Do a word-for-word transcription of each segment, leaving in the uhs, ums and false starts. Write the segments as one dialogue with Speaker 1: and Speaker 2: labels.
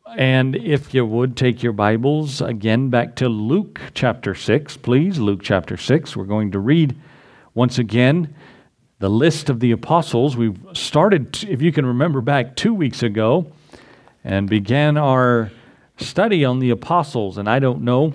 Speaker 1: And if you would take your Bibles again back to Luke chapter six, please. Luke chapter six. We're going to read once again the list of the apostles. We've started, if you can remember back, two weeks ago and began our study on the apostles. And I don't know,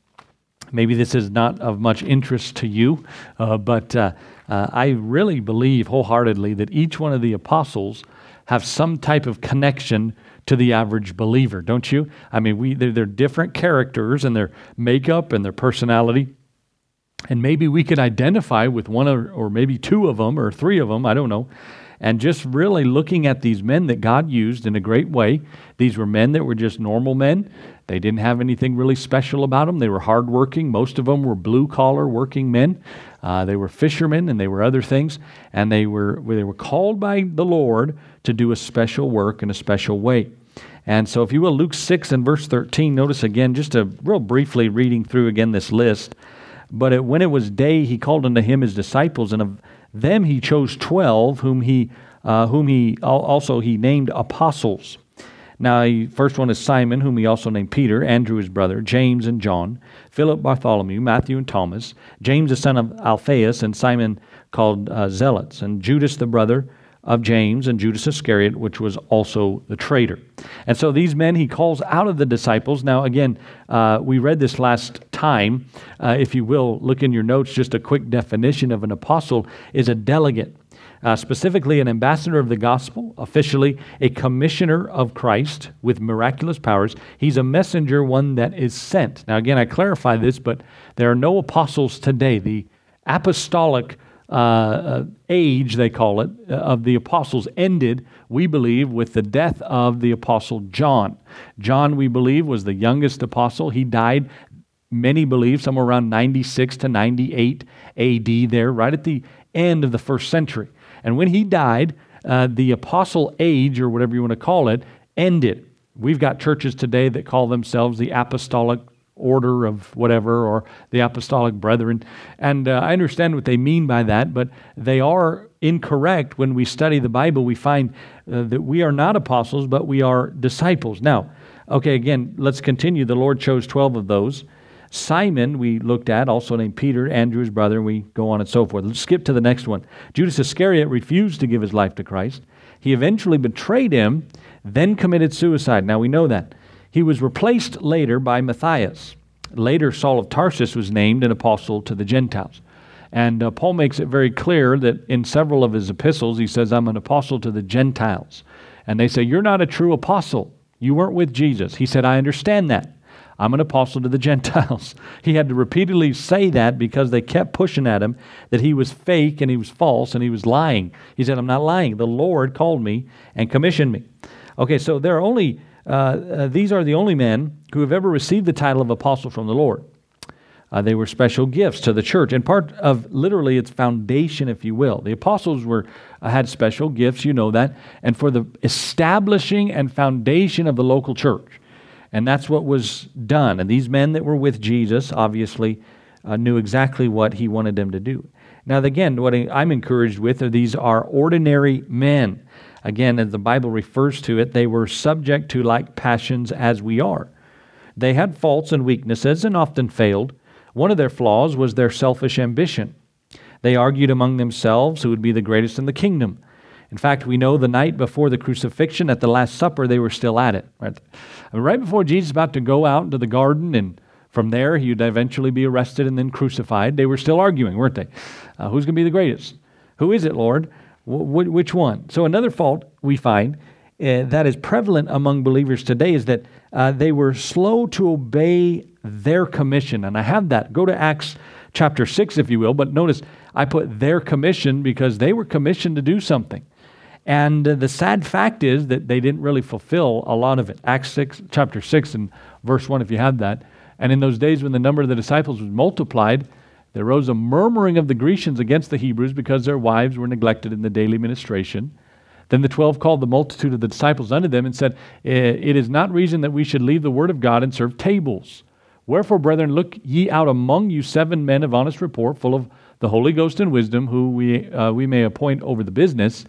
Speaker 1: maybe this is not of much interest to you, uh, but uh, uh, I really believe wholeheartedly that each one of the apostles have some type of connection to the average believer, don't you? I mean, we they're, they're different characters in their makeup and their personality, and maybe we could identify with one or, or maybe two of them or three of them, I don't know, and just really looking at these men that God used in a great way. These were men that were just normal men. They didn't have anything really special about them. They were hardworking. Most of them were blue-collar working men. Uh, they were fishermen and they were other things, and they were they were called by the Lord to do a special work in a special way. And so if you will, Luke six and verse thirteen, notice again, just a real briefly reading through again this list. But it, when it was day, he called unto him his disciples, and of them he chose twelve, whom he uh, whom he also he named apostles. Now, the first one is Simon, whom he also named Peter, Andrew his brother, James and John, Philip, Bartholomew, Matthew and Thomas, James the son of Alphaeus, and Simon called uh, Zealots, and Judas the brother of James, and Judas Iscariot, which was also the traitor. And so these men he calls out of the disciples. Now again, uh, we read this last time. Uh, if you will, look in your notes, just a quick definition of an apostle is a delegate. Uh, specifically, an ambassador of the gospel, officially a commissioner of Christ with miraculous powers. He's a messenger, one that is sent. Now again, I clarify this, but there are no apostles today. The apostolic uh, uh, age, they call it, uh, of the apostles ended, we believe, with the death of the apostle John. John, we believe, was the youngest apostle. He died, many believe, somewhere around ninety-six to ninety-eight A D there, right at the end of the first century. And when he died, uh, the apostle age, or whatever you want to call it, ended. We've got churches today that call themselves the apostolic order of whatever, or the apostolic brethren. And uh, I understand what they mean by that, but they are incorrect. When we study the Bible, we find uh, that we are not apostles, but we are disciples. Now, okay, again, let's continue. The Lord chose twelve of those. Simon, we looked at, also named Peter, Andrew his brother, and we go on and so forth. Let's skip to the next one. Judas Iscariot refused to give his life to Christ. He eventually betrayed him, then committed suicide. Now we know that. He was replaced later by Matthias. Later, Saul of Tarsus was named an apostle to the Gentiles. And uh, Paul makes it very clear that in several of his epistles, he says, I'm an apostle to the Gentiles. And they say, you're not a true apostle. You weren't with Jesus. He said, I understand that. I'm an apostle to the Gentiles. He had to repeatedly say that because they kept pushing at him that he was fake and he was false and he was lying. He said, I'm not lying. The Lord called me and commissioned me. Okay, so there are only, uh, uh, these are the only men who have ever received the title of apostle from the Lord. Uh, they were special gifts to the church and part of literally its foundation, if you will. The apostles were uh, had special gifts, you know that, and for the establishing and foundation of the local church. And that's what was done. And these men that were with Jesus obviously uh, knew exactly what he wanted them to do. Now, again, what I'm encouraged with are these are ordinary men. Again, as the Bible refers to it, they were subject to like passions as we are. They had faults and weaknesses and often failed. One of their flaws was their selfish ambition. They argued among themselves who would be the greatest in the kingdom. In fact, we know the night before the crucifixion at the Last Supper, they were still at it. Right, I mean, right before Jesus was about to go out into the garden, and from there he would eventually be arrested and then crucified, they were still arguing, weren't they? Uh, who's going to be the greatest? Who is it, Lord? W- which one? So another fault we find uh, that is prevalent among believers today is that uh, they were slow to obey their commission. And I have that. Go to Acts chapter six, if you will. But notice I put their commission because they were commissioned to do something. And uh, the sad fact is that they didn't really fulfill a lot of it. Acts six, chapter six and verse one, if you have that. And in those days when the number of the disciples was multiplied, there rose a murmuring of the Grecians against the Hebrews because their wives were neglected in the daily ministration. Then the twelve called the multitude of the disciples unto them and said, It is not reason that we should leave the word of God and serve tables. Wherefore, brethren, look ye out among you seven men of honest report, full of the Holy Ghost and wisdom, who we uh, we may appoint over the business.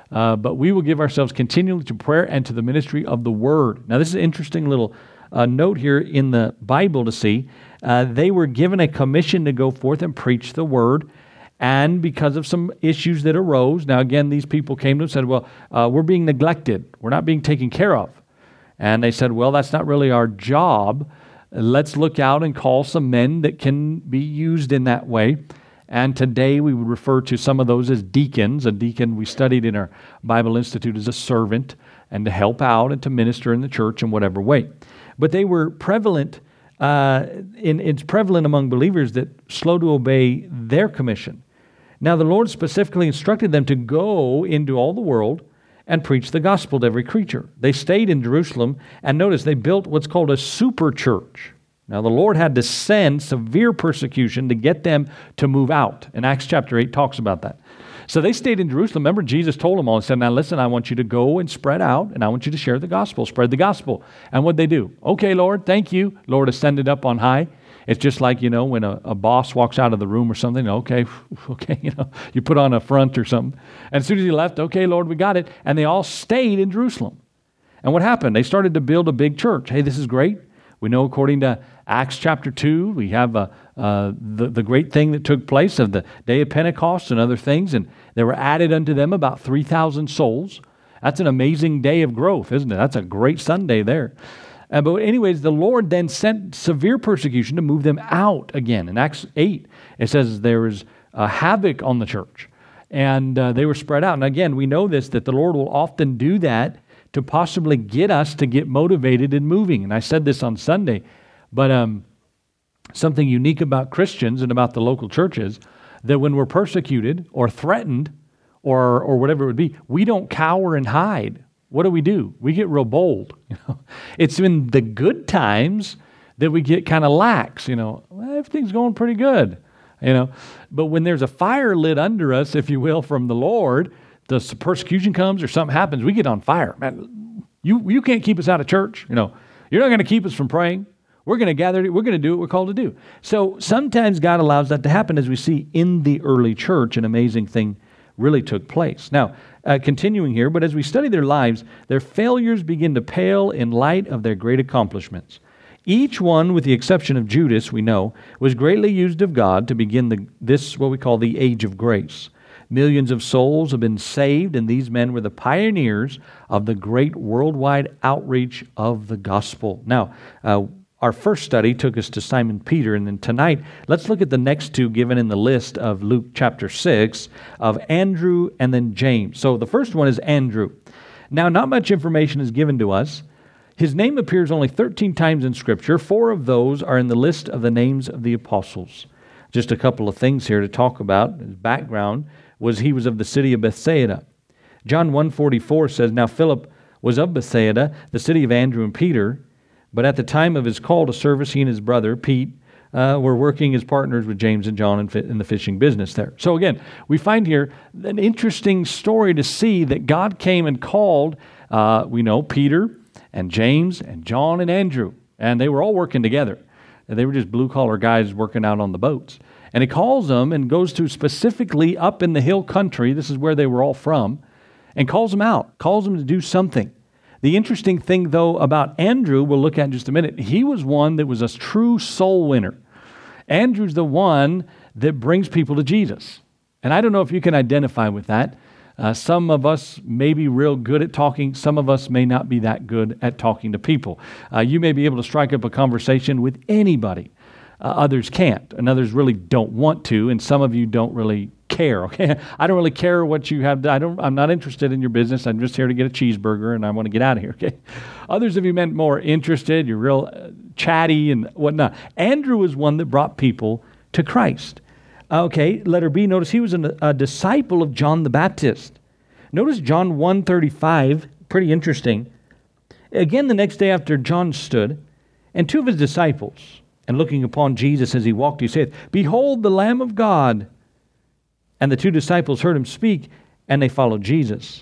Speaker 1: Uh, but we will give ourselves continually to prayer and to the ministry of the Word. Now, this is an interesting little uh, note here in the Bible to see. Uh, they were given a commission to go forth and preach the Word. And because of some issues that arose, now again, these people came to them and said, well, uh, we're being neglected. We're not being taken care of. And they said, well, that's not really our job. Let's look out and call some men that can be used in that way. And today we would refer to some of those as deacons. A deacon we studied in our Bible Institute as a servant and to help out and to minister in the church in whatever way. But they were prevalent, uh, in, it's prevalent among believers that slow to obey their commission. Now the Lord specifically instructed them to go into all the world and preach the gospel to every creature. They stayed in Jerusalem, and notice they built what's called a super church. Now the Lord had to send severe persecution to get them to move out. And Acts chapter eight talks about that. So they stayed in Jerusalem. Remember, Jesus told them all, he said, now listen, I want you to go and spread out, and I want you to share the gospel, spread the gospel. And what'd they do? Okay, Lord, thank you. Lord ascended up on high. It's just like, you know, when a, a boss walks out of the room or something, okay, okay, you know, you put on a front or something. And as soon as he left, okay, Lord, we got it. And they all stayed in Jerusalem. And what happened? They started to build a big church. Hey, this is great. We know according to Acts chapter two, we have uh, uh, the, the great thing that took place of the day of Pentecost and other things. And there were added unto them about three thousand souls. That's an amazing day of growth, isn't it? That's a great Sunday there. Uh, but anyways, the Lord then sent severe persecution to move them out again. In Acts eight, it says there was uh, havoc on the church, and uh, they were spread out. And again, we know this, that the Lord will often do that to possibly get us to get motivated in moving. And I said this on Sunday, but um, something unique about Christians and about the local churches, that when we're persecuted or threatened or or whatever it would be, we don't cower and hide. What do we do? We get real bold. You know, it's in the good times that we get kind of lax. You know, well, everything's going pretty good. You know, but when there's a fire lit under us, if you will, from the Lord, the persecution comes or something happens, we get on fire. Man, you you can't keep us out of church. You know, you're not going to keep us from praying. We're going to gather. We're going to do what we're called to do. So sometimes God allows that to happen, as we see in the early church. An amazing thing really took place. Now, uh, continuing here, but as we study their lives, their failures begin to pale in light of their great accomplishments. Each one, with the exception of Judas, we know, was greatly used of God to begin the, this, what we call the age of grace. Millions of souls have been saved, and these men were the pioneers of the great worldwide outreach of the gospel. Now, uh, our first study took us to Simon Peter, and then tonight, let's look at the next two given in the list of Luke chapter six, of Andrew and then James. So the first one is Andrew. Now, not much information is given to us. His name appears only thirteen times in Scripture. Four of those are in the list of the names of the apostles. Just a couple of things here to talk about. His background was he was of the city of Bethsaida. John one forty-four says, now Philip was of Bethsaida, the city of Andrew and Peter. But at the time of his call to service, he and his brother, Pete, uh, were working as partners with James and John in, fi- in the fishing business there. So again, we find here an interesting story to see that God came and called, uh, we know, Peter and James and John and Andrew. And they were all working together. And they were just blue-collar guys working out on the boats. And he calls them and goes to specifically up in the hill country, this is where they were all from, and calls them out, calls them to do something. The interesting thing, though, about Andrew, we'll look at in just a minute, he was one that was a true soul winner. Andrew's the one that brings people to Jesus. And I don't know if you can identify with that. Uh, some of us may be real good at talking. Some of us may not be that good at talking to people. Uh, you may be able to strike up a conversation with anybody. Uh, others can't, and others really don't want to, and some of you don't really care, okay? I don't really care what you have. I don't, I'm not interested in your business. I'm just here to get a cheeseburger, and I want to get out of here, okay? Others of you meant more interested. You're real uh, chatty and whatnot. Andrew was one that brought people to Christ. Okay, letter B, notice he was an, a disciple of John the Baptist. Notice John one thirty-five, pretty interesting. Again, the next day after John stood, and two of his disciples, and looking upon Jesus as he walked, he said, behold the Lamb of God. And the two disciples heard him speak, and they followed Jesus.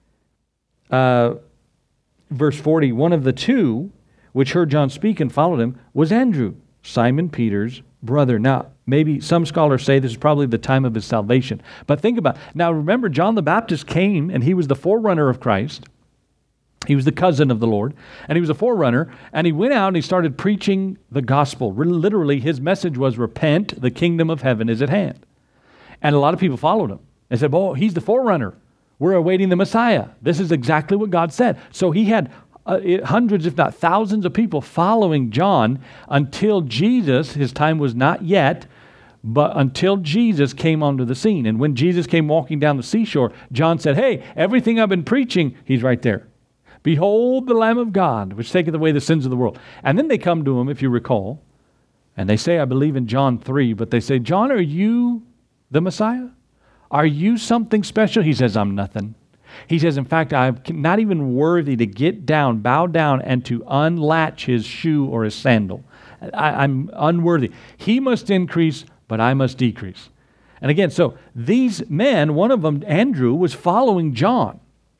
Speaker 1: Uh, verse forty, one of the two which heard John speak and followed him was Andrew, Simon Peter's brother. Now, maybe some scholars say this is probably the time of his salvation. But think about it. Now, remember, John the Baptist came, and he was the forerunner of Christ. He was the cousin of the Lord, and he was a forerunner, and he went out and he started preaching the gospel. Literally, his message was, repent, the kingdom of heaven is at hand. And a lot of people followed him. They said, oh, he's the forerunner. We're awaiting the Messiah. This is exactly what God said. So he had uh, hundreds, if not thousands of people following John until Jesus, his time was not yet, but until Jesus came onto the scene. And when Jesus came walking down the seashore, John said, hey, everything I've been preaching, he's right there. Behold the Lamb of God, which taketh away the sins of the world. And then they come to him, if you recall, and they say, I believe in John three, but they say, John, are you the Messiah? Are you something special? He says, I'm nothing. He says, in fact, I'm not even worthy to get down, bow down, and to unlatch his shoe or his sandal. I, I'm unworthy. He must increase, but I must decrease. And again, so these men, one of them, Andrew, was following John.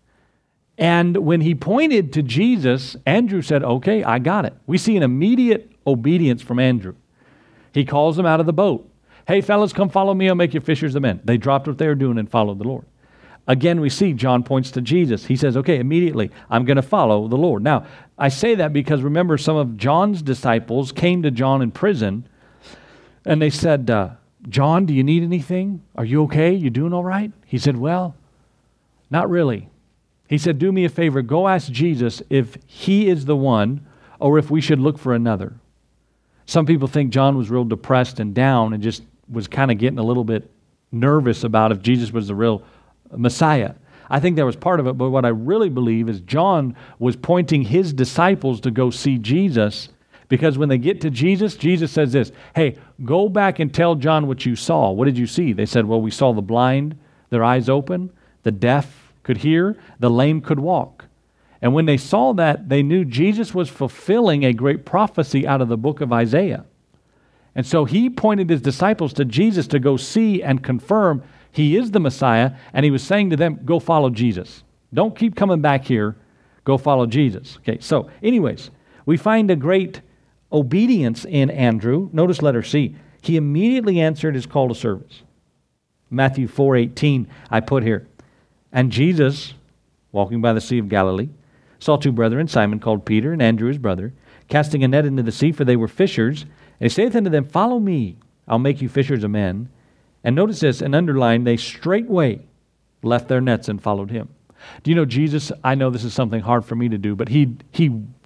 Speaker 1: And when he pointed to Jesus, Andrew said, okay, I got it. We see an immediate obedience from Andrew. He calls them out of the boat. Hey, fellas, come follow me. I'll make you fishers of men. They dropped what they were doing and followed the Lord. Again, we see John points to Jesus. He says, okay, immediately, I'm going to follow the Lord. Now, I say that because remember, some of John's disciples came to John in prison, and they said, uh, John, do you need anything? Are you okay? You doing all right? He said, well, not really. He said, do me a favor, go ask Jesus if he is the one or if we should look for another. Some people think John was real depressed and down and just was kind of getting a little bit nervous about if Jesus was the real Messiah. I think that was part of it, but what I really believe is John was pointing his disciples to go see Jesus, because when they get to Jesus, Jesus says this, hey, go back and tell John what you saw. What did you see? They said, well, we saw the blind, their eyes open, the deaf could hear, the lame could walk. And when they saw that, they knew Jesus was fulfilling a great prophecy out of the book of Isaiah. And so he pointed his disciples to Jesus to go see and confirm he is the Messiah, and he was saying to them, go follow Jesus. Don't keep coming back here. Go follow Jesus. Okay, so anyways, we find a great obedience in Andrew. Notice letter C. He immediately answered his call to service. Matthew four eighteen, I put here. And Jesus, walking by the Sea of Galilee, saw two brethren, Simon called Peter, and Andrew his brother, casting a net into the sea, for they were fishers. And he saith unto them, follow me, I'll make you fishers of men. And notice this, and underline, they straightway left their nets and followed him. Do you know Jesus, I know this is something hard for me to do, but he, he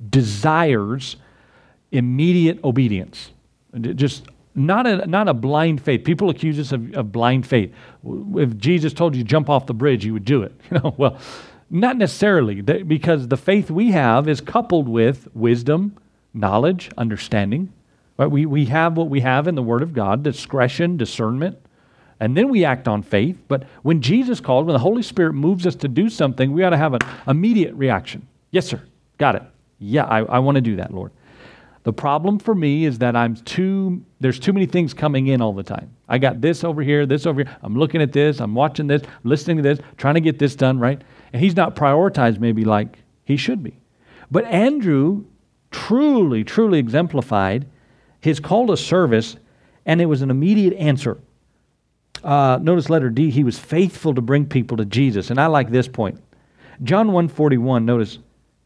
Speaker 1: desires immediate obedience. Just Not a, not a blind faith. People accuse us of, of blind faith. If Jesus told you to jump off the bridge, you would do it. You know, well, not necessarily, because the faith we have is coupled with wisdom, knowledge, understanding. Right? We, we have what we have in the Word of God, discretion, discernment, and then we act on faith. But when Jesus called, when the Holy Spirit moves us to do something, we ought to have an immediate reaction. Yes, sir. Got it. Yeah, I, I want to do that, Lord. The problem for me is that I'm too, there's too many things coming in all the time. I got this over here, this over here. I'm looking at this, I'm watching this, listening to this, trying to get this done, right? And he's not prioritized maybe like he should be. But Andrew truly, truly exemplified his call to service, and it was an immediate answer. Uh, notice letter D, he was faithful to bring people to Jesus. And I like this point. John one forty-one, notice,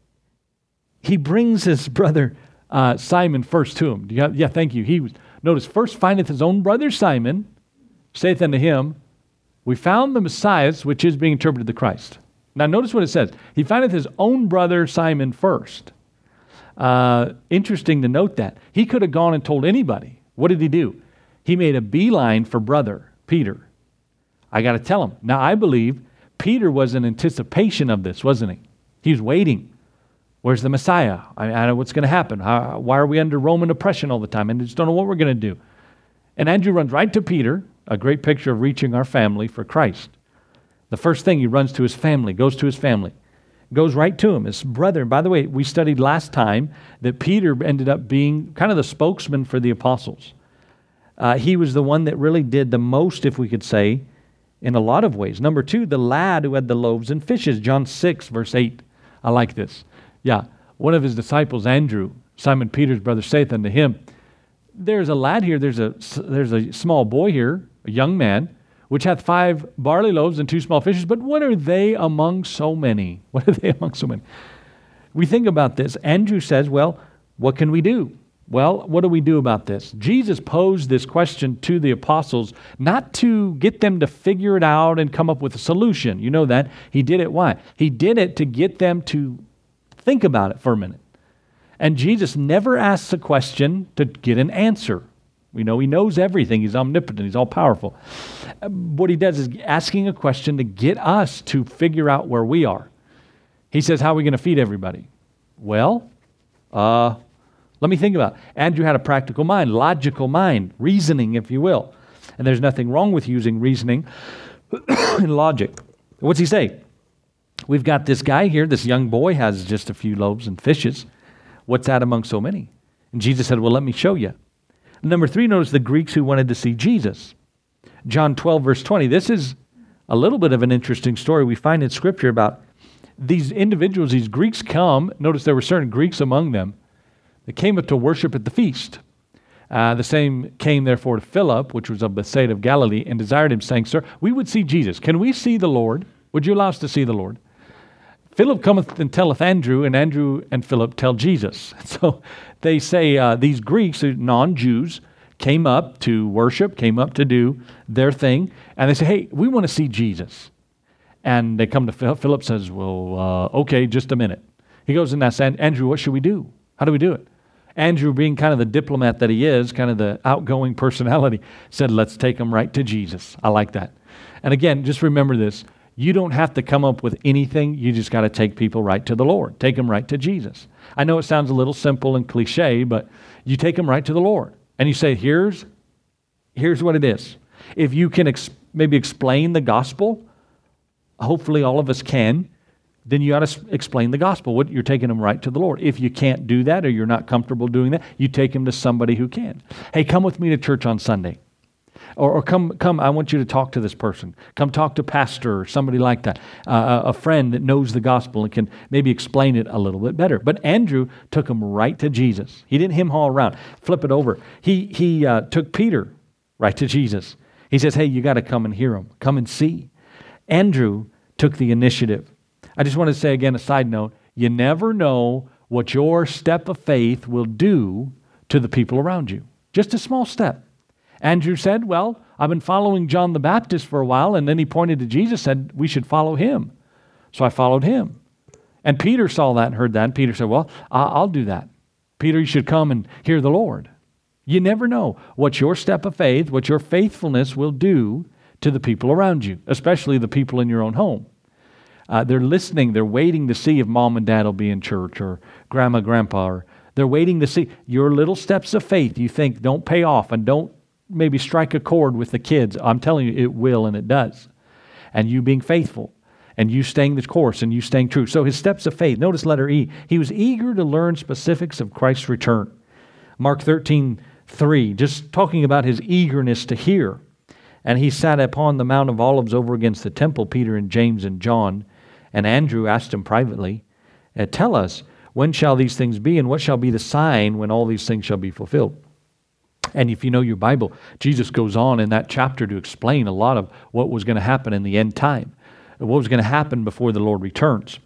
Speaker 1: he brings his brother Uh, Simon first to him. Yeah, yeah, thank you. He was, notice, first findeth his own brother Simon, saith unto him, we found the Messiah, which is being interpreted the Christ. Now notice what it says. He findeth his own brother Simon first. Uh, interesting to note that. He could have gone and told anybody. What did he do? He made a beeline for brother Peter. I got to tell him. Now I believe Peter was in anticipation of this, wasn't he? He was waiting. Where's the Messiah? I, I know what's going to happen. How, why are we under Roman oppression all the time? And just don't know what we're going to do. And Andrew runs right to Peter, a great picture of reaching our family for Christ. The first thing, he runs to his family, goes to his family, goes right to him, his brother. And by the way, we studied last time that Peter ended up being kind of the spokesman for the apostles. Uh, he was the one that really did the most, if we could say, in a lot of ways. Number two, the lad who had the loaves and fishes, John six, verse eight. I like this. Yeah, one of his disciples, Andrew, Simon Peter's brother, saith unto him, there's a lad here, there's a, there's a small boy here, a young man, which hath five barley loaves and two small fishes, but what are they among so many? What are they among so many? We think about this. Andrew says, well, what can we do? Well, what do we do about this? Jesus posed this question to the apostles, not to get them to figure it out and come up with a solution. You know that. He did it. Why? He did it to get them to think about it for a minute. And Jesus never asks a question to get an answer. We know He knows everything. He's omnipotent. He's all powerful. What He does is asking a question to get us to figure out where we are. He says, how are we going to feed everybody? Well, uh, let me think about it. Andrew had a practical mind, logical mind, reasoning, if you will. And there's nothing wrong with using reasoning and logic. What's he say? We've got this guy here, this young boy has just a few loaves and fishes. What's that among so many? And Jesus said, well, let me show you. Number three, notice the Greeks who wanted to see Jesus. John twelve, verse twenty. This is a little bit of an interesting story we find in Scripture about these individuals, these Greeks come. Notice there were certain Greeks among them that came up to worship at the feast. Uh, the same came therefore to Philip, which was of Bethsaida of Galilee, and desired him, saying, Sir, we would see Jesus. Can we see the Lord? Would you allow us to see the Lord? Philip cometh and telleth Andrew, and Andrew and Philip tell Jesus. So they say uh, these Greeks, non-Jews, came up to worship, came up to do their thing, and they say, hey, we want to see Jesus. And they come to Philip. Philip says, well, uh, okay, just a minute. He goes and asks Andrew, what should we do? How do we do it? Andrew, being kind of the diplomat that he is, kind of the outgoing personality, said, let's take him right to Jesus. I like that. And again, just remember this. You don't have to come up with anything. You just got to take people right to the Lord. Take them right to Jesus. I know it sounds a little simple and cliche, but you take them right to the Lord. And you say, here's, here's what it is. If you can ex- maybe explain the gospel, hopefully all of us can, then you ought to explain the gospel. What, you're taking them right to the Lord. If you can't do that or you're not comfortable doing that, you take them to somebody who can. Hey, come with me to church on Sunday. Or, or come, come, I want you to talk to this person. Come talk to pastor or somebody like that. Uh, a friend that knows the gospel and can maybe explain it a little bit better. But Andrew took him right to Jesus. He didn't hem haw around. Flip it over. He, he uh, took Peter right to Jesus. He says, hey, you got to come and hear him. Come and see. Andrew took the initiative. I just want to say again, a side note, you never know what your step of faith will do to the people around you. Just a small step. Andrew said, well, I've been following John the Baptist for a while, and then he pointed to Jesus and said, we should follow him. So I followed him. And Peter saw that and heard that, and Peter said, well, I'll do that. Peter, you should come and hear the Lord. You never know what your step of faith, what your faithfulness will do to the people around you, especially the people in your own home. Uh, they're listening. They're waiting to see if mom and dad will be in church or grandma, grandpa. Or they're waiting to see your little steps of faith. You think don't pay off and don't maybe strike a chord with the kids. I'm telling you, it will and it does. And you being faithful and you staying the course and you staying true. So his steps of faith. Notice letter E. He was eager to learn specifics of Christ's return. Mark thirteen three, just talking about his eagerness to hear. And he sat upon the Mount of Olives over against the temple, Peter and James and John. And Andrew asked him privately, tell us, when shall these things be, and what shall be the sign when all these things shall be fulfilled? And if you know your Bible, Jesus goes on in that chapter to explain a lot of what was going to happen in the end time, what was going to happen before the Lord returns.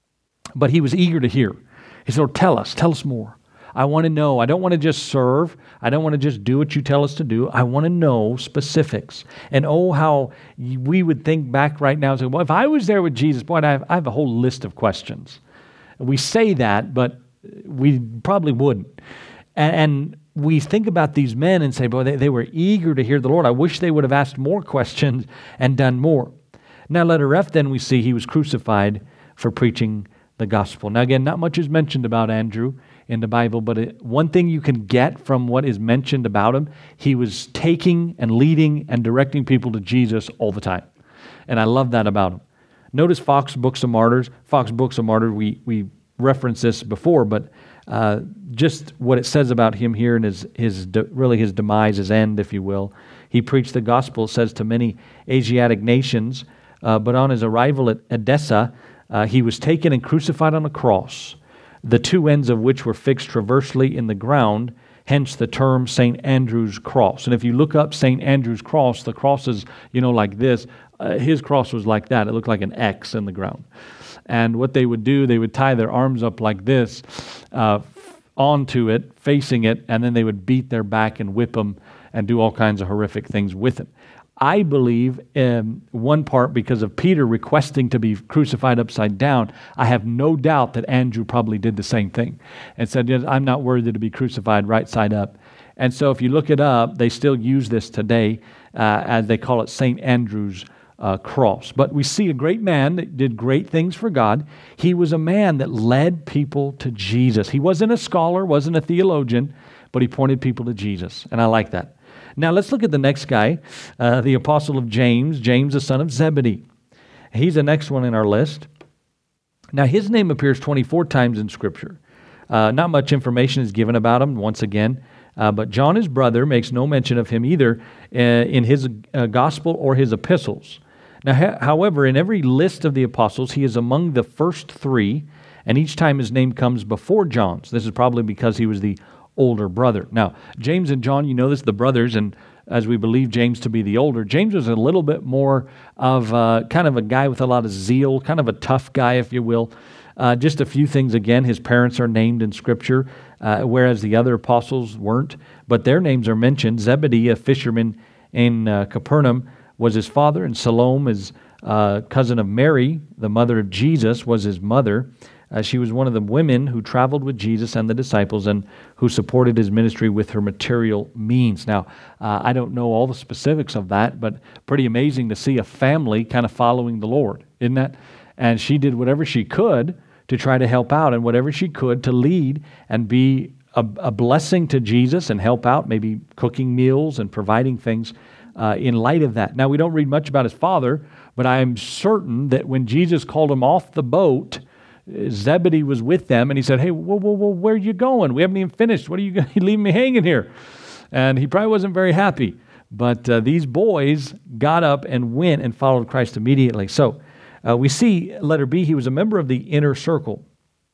Speaker 1: But he was eager to hear. He said, oh, tell us, tell us more. I want to know. I don't want to just serve. I don't want to just do what you tell us to do. I want to know specifics. And oh, how we would think back right now and say, well, if I was there with Jesus, boy, I have, I have a whole list of questions. We say that, but we probably wouldn't. And, and we think about these men and say, boy, they, they were eager to hear the Lord. I wish they would have asked more questions and done more. Now, letter F, then we see he was crucified for preaching the gospel. Now, again, not much is mentioned about Andrew in the Bible, but it, one thing you can get from what is mentioned about him, he was taking and leading and directing people to Jesus all the time. And I love that about him. Notice Fox Books of Martyrs. Fox Books of Martyrs, we, we referenced this before, but uh, just what it says about him here and his, his de, really his demise, his end, if you will. He preached the gospel, it says, to many Asiatic nations, uh, but on his arrival at Edessa, uh, he was taken and crucified on a cross, the two ends of which were fixed transversely in the ground, hence the term Saint Andrew's cross. And if you look up Saint Andrew's cross, the cross is, you know, like this. Uh, his cross was like that. It looked like an X in the ground. And what they would do, they would tie their arms up like this uh, onto it, facing it, and then they would beat their back and whip them and do all kinds of horrific things with it. I believe in one part because of Peter requesting to be crucified upside down. I have no doubt that Andrew probably did the same thing and said, I'm not worthy to be crucified right side up. And so if you look it up, they still use this today uh, as they call it Saint Andrew's uh, cross. But we see a great man that did great things for God. He was a man that led people to Jesus. He wasn't a scholar, wasn't a theologian, but he pointed people to Jesus. And I like that. Now let's look at the next guy, uh, the apostle of James, James the son of Zebedee. He's the next one in our list. Now his name appears twenty-four times in Scripture. Uh, not much information is given about him once again, uh, but John, his brother, makes no mention of him either uh, in his uh, gospel or his epistles. Now, ha- however, in every list of the apostles, he is among the first three, and each time his name comes before John's. This is probably because he was the older brother. Now, James and John, you know this, the brothers, and as we believe James to be the older, James was a little bit more of uh, kind of a guy with a lot of zeal, kind of a tough guy, if you will. Uh, just a few things again. His parents are named in Scripture, uh, whereas the other apostles weren't, but their names are mentioned. Zebedee, a fisherman in uh, Capernaum, was his father, and Salome, his uh, cousin of Mary, the mother of Jesus, was his mother. Uh, she was one of the women who traveled with Jesus and the disciples and who supported his ministry with her material means. Now, uh, I don't know all the specifics of that, but pretty amazing to see a family kind of following the Lord, isn't that? And she did whatever she could to try to help out and whatever she could to lead and be a, a blessing to Jesus and help out, maybe cooking meals and providing things uh, in light of that. Now, we don't read much about his father, but I'm certain that when Jesus called him off the boat, Zebedee was with them, and he said, hey, whoa, whoa, whoa, where are you going? We haven't even finished. What are you, you leaving me hanging here? And he probably wasn't very happy. But uh, these boys got up and went and followed Christ immediately. So uh, we see, letter B, he was a member of the inner circle.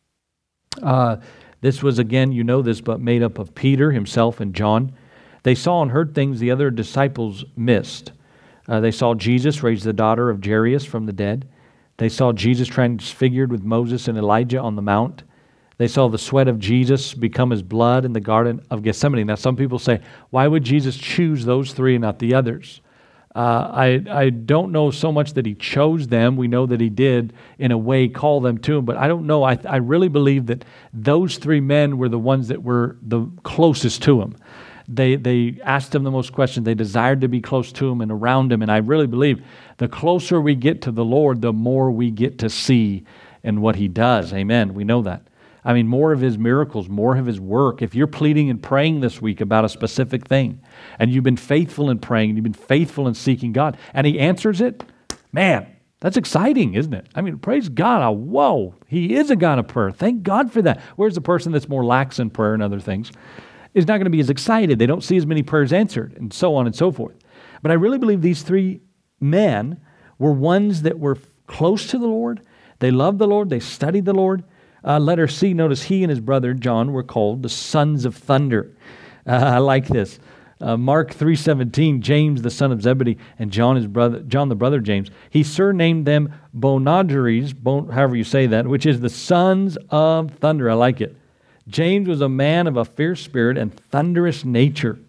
Speaker 1: Uh, this was, again, you know this, but made up of Peter, himself, and John. They saw and heard things the other disciples missed. Uh, they saw Jesus raise the daughter of Jairus from the dead. They saw Jesus transfigured with Moses and Elijah on the mount. They saw the sweat of Jesus become as blood in the Garden of Gethsemane. Now, some people say, why would Jesus choose those three and not the others? Uh, I, I don't know so much that he chose them. We know that he did, in a way, call them to him. But I don't know. I, I really believe that those three men were the ones that were the closest to him. They they asked him the most questions. They desired to be close to him and around him. And I really believe the closer we get to the Lord, the more we get to see in what he does. Amen. We know that. I mean, more of his miracles, more of his work. If you're pleading and praying this week about a specific thing, and you've been faithful in praying, and you've been faithful in seeking God, and he answers it, man, that's exciting, isn't it? I mean, praise God. Oh, whoa, he is a God of prayer. Thank God for that. Whereas the person that's more lax in prayer and other things is not going to be as excited. They don't see as many prayers answered, and so on and so forth. But I really believe these three men were ones that were close to the Lord. They loved the Lord. They studied the Lord. Uh, letter C, notice he and his brother John were called the sons of thunder. Uh, I like this. Uh, Mark three seventeen, James the son of Zebedee and John his brother, John the brother James, he surnamed them Boanerges, bon, however you say that, which is the sons of thunder. I like it. James was a man of a fierce spirit and thunderous nature.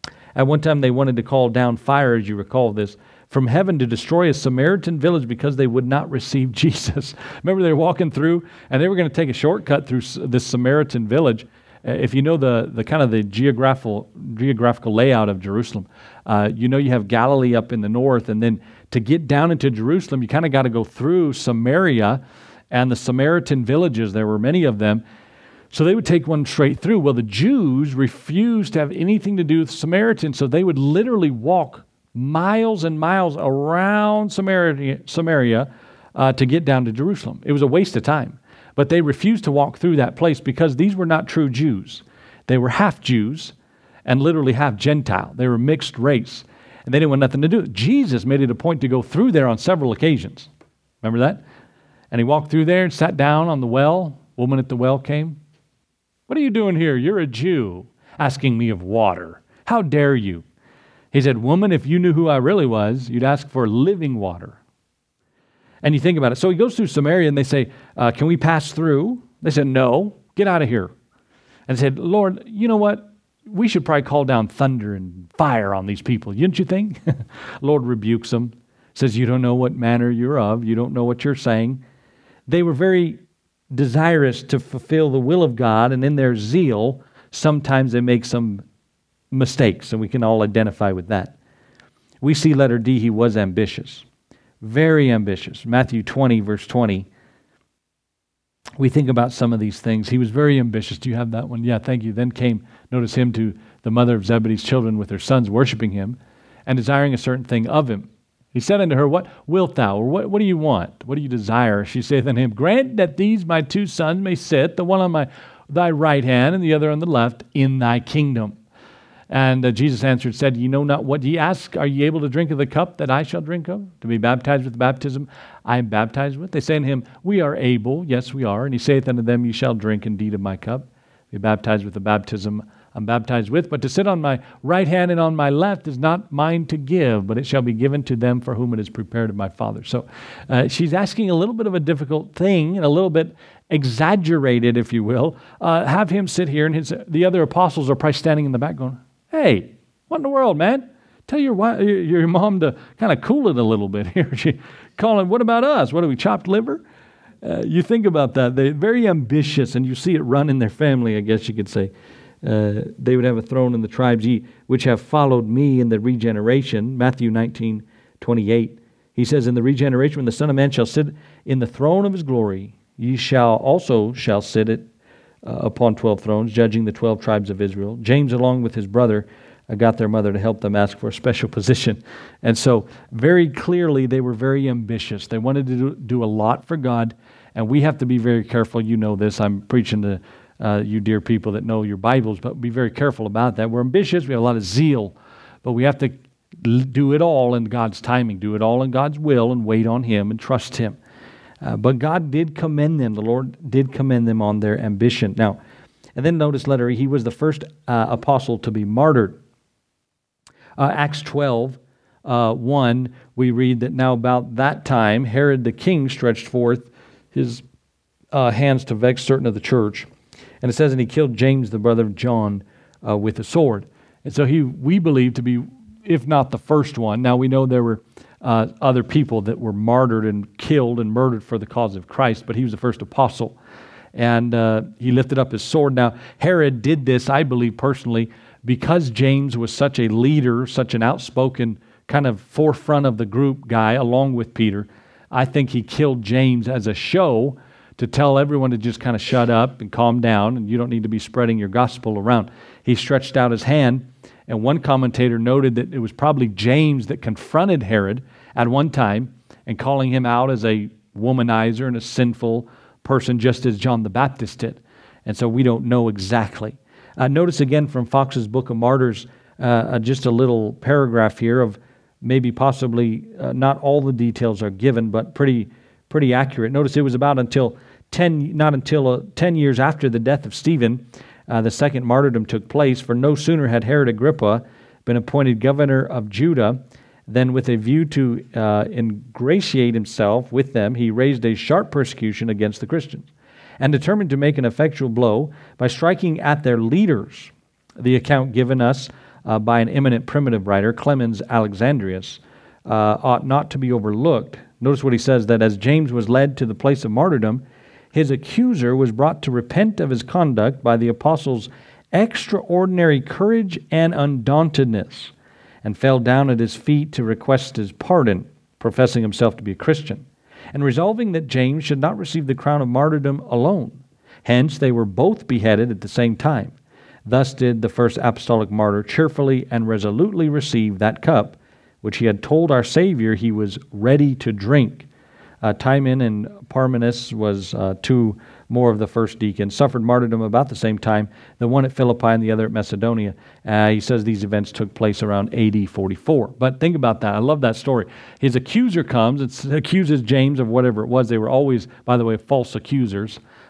Speaker 1: At one time they wanted to call down fire, as you recall this, from heaven to destroy a Samaritan village because they would not receive Jesus. Remember, they were walking through, and they were going to take a shortcut through this Samaritan village. Uh, if you know the, the kind of the geographical geographical layout of Jerusalem, uh, you know you have Galilee up in the north, and then to get down into Jerusalem, you kind of got to go through Samaria and the Samaritan villages. There were many of them. So they would take one straight through. Well, the Jews refused to have anything to do with Samaritans, so they would literally walk miles and miles around Samaria, Samaria uh, to get down to Jerusalem. It was a waste of time. But they refused to walk through that place because these were not true Jews. They were half Jews and literally half Gentile. They were mixed race, and they didn't want nothing to do. Jesus made it a point to go through there on several occasions. Remember that? And he walked through there and sat down on the well. Woman at the well came. What are you doing here? You're a Jew. asking me of water? How dare you? He said, woman, if you knew who I really was, you'd ask for living water. And you think about it. So he goes through Samaria and they say, uh, can we pass through? They said, no, get out of here. And said, Lord, you know what? We should probably call down thunder and fire on these people. Didn't you think? Lord rebukes them. Says, you don't know what manner you're of. You don't know what you're saying. They were very desirous to fulfill the will of God, and in their zeal, sometimes they make some mistakes, and we can all identify with that. We see letter D, he was ambitious. Very ambitious. Matthew twenty, verse twenty. We think about some of these things. He was very ambitious. Do you have that one? Yeah, thank you. Then came, notice him, to the mother of Zebedee's children with their sons, worshiping him, and desiring a certain thing of him. He said unto her, what wilt thou? Or what, what do you want? What do you desire? She saith unto him, grant that these my two sons may sit, the one on my thy right hand and the other on the left, in thy kingdom. And uh, Jesus answered, said, ye know not what ye ask. Are ye able to drink of the cup that I shall drink of? To be baptized with the baptism I am baptized with? They say unto him, we are able. Yes, we are. And he saith unto them, ye shall drink indeed of my cup. Be baptized with the baptism I'm baptized with. But to sit on my right hand and on my left is not mine to give, but it shall be given to them for whom it is prepared of my Father. So uh, she's asking a little bit of a difficult thing, and a little bit exaggerated, if you will. Uh, have him sit here, and his the other apostles are probably standing in the back going, hey, what in the world, man? Tell your wife, your, your mom to kind of cool it a little bit here. She calling, what about us? What are we, chopped liver? Uh, you think about that. They're very ambitious, and you see it run in their family, I guess you could say. Uh, they would have a throne in the tribes ye, which have followed me in the regeneration. Matthew nineteen twenty-eight. He says, in the regeneration, when the Son of Man shall sit in the throne of his glory, ye shall also shall sit it uh, upon twelve thrones, judging the twelve tribes of Israel. James, along with his brother, uh, got their mother to help them ask for a special position. And so, very clearly, they were very ambitious. They wanted to do, do a lot for God, and we have to be very careful. You know this. I'm preaching to uh, you dear people that know your Bibles, but be very careful about that. We're ambitious. We have a lot of zeal, but we have to do it all in God's timing, do it all in God's will, and wait on Him and trust Him. Uh, but God did commend them. The Lord did commend them on their ambition. Now, and then notice letter E, he was the first uh, apostle to be martyred. Uh, Acts twelve, uh, one, we read that now about that time, Herod the king stretched forth his uh, hands to vex certain of the church. And it says, and he killed James, the brother of John, uh, with a sword. And so he, we believe to be, if not the first one. Now we know there were uh, other people that were martyred and killed and murdered for the cause of Christ, but he was the first apostle. And uh, he lifted up his sword. Now, Herod did this, I believe personally, because James was such a leader, such an outspoken kind of forefront of the group guy, along with Peter. I think he killed James as a show to tell everyone to just kind of shut up and calm down, and you don't need to be spreading your gospel around. He stretched out his hand, and one commentator noted that it was probably James that confronted Herod at one time and calling him out as a womanizer and a sinful person, just as John the Baptist did. And so we don't know exactly. Uh, notice again from Fox's Book of Martyrs, uh, just a little paragraph here of maybe possibly uh, not all the details are given, but pretty pretty accurate. Notice it was about until ten, not until uh, ten years after the death of Stephen, uh, the second martyrdom took place. For no sooner had Herod Agrippa been appointed governor of Judah, than with a view to uh, ingratiate himself with them, he raised a sharp persecution against the Christians, and determined to make an effectual blow by striking at their leaders. The account given us uh, by an eminent primitive writer, Clemens Alexandrius, uh, ought not to be overlooked. Notice what he says, that as James was led to the place of martyrdom, his accuser was brought to repent of his conduct by the apostles' extraordinary courage and undauntedness, and fell down at his feet to request his pardon, professing himself to be a Christian, and resolving that James should not receive the crown of martyrdom alone. Hence they were both beheaded at the same time. Thus did the first apostolic martyr cheerfully and resolutely receive that cup, which he had told our Savior he was ready to drink. Uh, Timon and Parmenas was uh, two more of the first deacons, suffered martyrdom about the same time, the one at Philippi and the other at Macedonia. Uh, he says these events took place around A D forty-four. But think about that. I love that story. His accuser comes and accuses James of whatever it was. They were always, by the way, false accusers.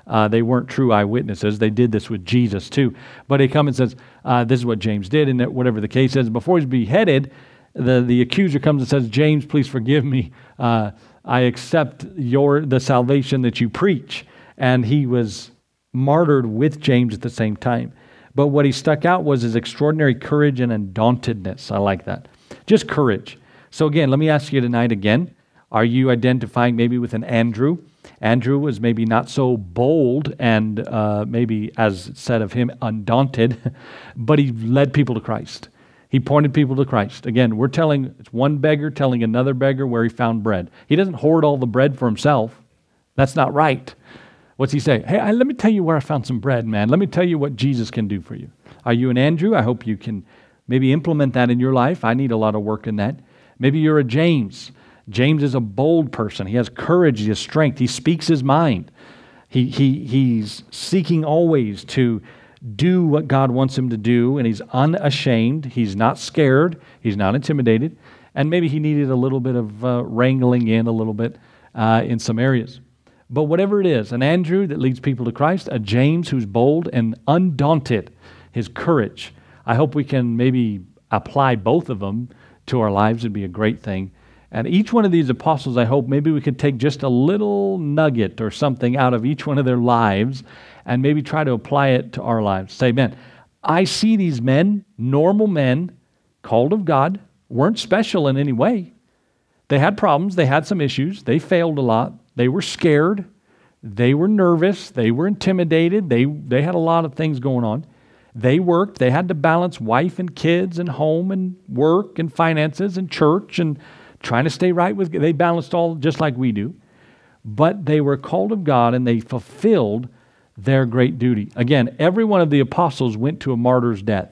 Speaker 1: Uh, they weren't true eyewitnesses. They did this with Jesus too. But he comes and says, uh, this is what James did, and that whatever the case is. Before he's beheaded, the, the accuser comes and says, James, please forgive me. Uh, I accept your the salvation that you preach. And he was martyred with James at the same time. But what he stuck out was his extraordinary courage and undauntedness. I like that. Just courage. So again, let me ask you tonight again, are you identifying maybe with an Andrew? Andrew was maybe not so bold and uh, maybe, as said of him, undaunted, but he led people to Christ. He pointed people to Christ. Again, we're telling, it's one beggar telling another beggar where he found bread. He doesn't hoard all the bread for himself. That's not right. What's he say? Hey, I, let me tell you where I found some bread, man. Let me tell you what Jesus can do for you. Are you an Andrew? I hope you can maybe implement that in your life. I need a lot of work in that. Maybe you're a James. James is a bold person. He has courage. He has strength. He speaks his mind. He, he, he's seeking always to do what God wants him to do, and he's unashamed. He's not scared. He's not intimidated. And maybe he needed a little bit of uh, wrangling in a little bit uh, in some areas. But whatever it is, an Andrew that leads people to Christ, a James who's bold and undaunted, his courage. I hope we can maybe apply both of them to our lives. It'd be a great thing. And each one of these apostles, I hope maybe we could take just a little nugget or something out of each one of their lives and maybe try to apply it to our lives. Say, man, I see these men, normal men, called of God, weren't special in any way. They had problems. They had some issues. They failed a lot. They were scared. They were nervous. They were intimidated. They, they had a lot of things going on. They worked. They had to balance wife and kids and home and work and finances and church and trying to stay right with God. They balanced all just like we do. But they were called of God and they fulfilled their great duty. Again, every one of the apostles went to a martyr's death.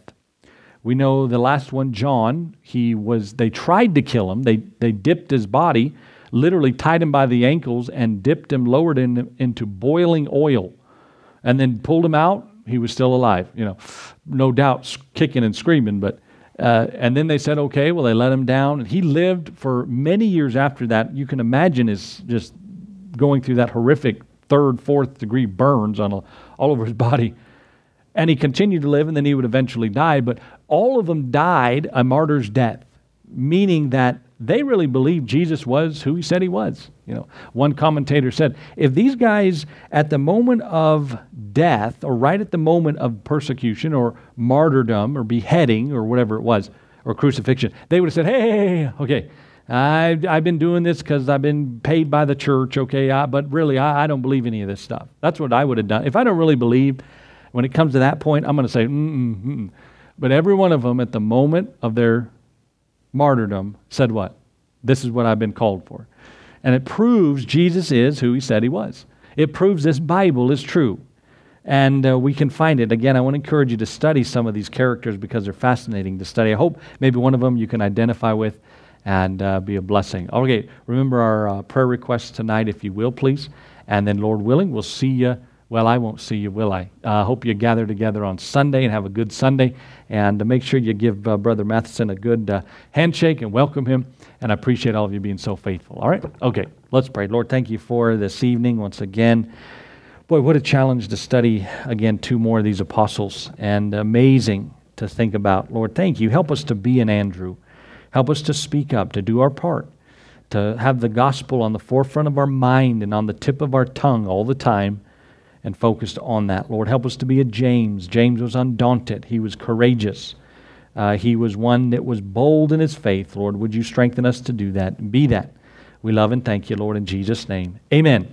Speaker 1: We know the last one, John, he was, they tried to kill him. They, they dipped his body, literally tied him by the ankles and dipped him, lowered him into boiling oil, and then pulled him out. He was still alive, you know, no doubt kicking and screaming. But uh, and then they said, okay, well, they let him down. And he lived for many years after that. You can imagine his just going through that horrific third, fourth degree burns on a, all over his body. And he continued to live, and then he would eventually die. But all of them died a martyr's death, meaning that they really believed Jesus was who he said he was. You know, one commentator said, if these guys at the moment of death, or right at the moment of persecution or martyrdom or beheading or whatever it was, or crucifixion, they would have said, hey, hey, hey okay, I, I've been doing this because I've been paid by the church, okay, I, but really I, I don't believe any of this stuff. That's what I would have done. If I don't really believe, when it comes to that point, I'm going to say, mm-mm, mm-mm. But every one of them at the moment of their martyrdom said what? This is what I've been called for. And it proves Jesus is who he said he was. It proves this Bible is true. And uh, we can find it. Again, I want to encourage you to study some of these characters because they're fascinating to study. I hope maybe one of them you can identify with and uh, be a blessing. Okay, remember our uh, prayer requests tonight, if you will, please. And then, Lord willing, we'll see you. Well, I won't see you, will I? I uh, hope you gather together on Sunday and have a good Sunday. And uh, make sure you give uh, Brother Matheson a good uh, handshake and welcome him. And I appreciate all of you being so faithful. All right? Okay, let's pray. Lord, thank you for this evening once again. Boy, what a challenge to study, again, two more of these apostles. And amazing to think about. Lord, thank you. Help us to be an Andrew. Help us to speak up, to do our part, to have the gospel on the forefront of our mind and on the tip of our tongue all the time, and focused on that. Lord, help us to be a James. James was undaunted. He was courageous. Uh, he was one that was bold in his faith. Lord, would you strengthen us to do that and be that? We love and thank you, Lord, in Jesus' name. Amen.